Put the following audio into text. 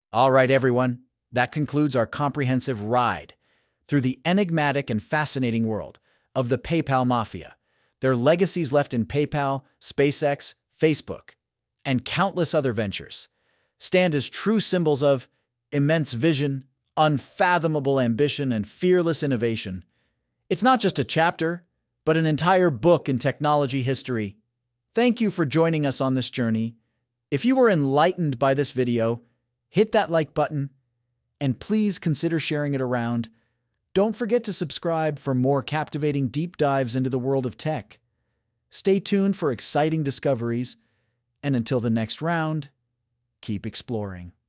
All right, everyone, that concludes our comprehensive ride through the enigmatic and fascinating world of the PayPal Mafia, their legacies left in PayPal, SpaceX, Facebook, and countless other ventures stand as true symbols of immense vision, unfathomable ambition, and fearless innovation. It's not just a chapter, but an entire book in technology history. Thank you for joining us on this journey. If you were enlightened by this video, hit that like button, and please consider sharing it around. Don't forget to subscribe for more captivating deep dives into the world of tech. Stay tuned for exciting discoveries, and until the next round, keep exploring.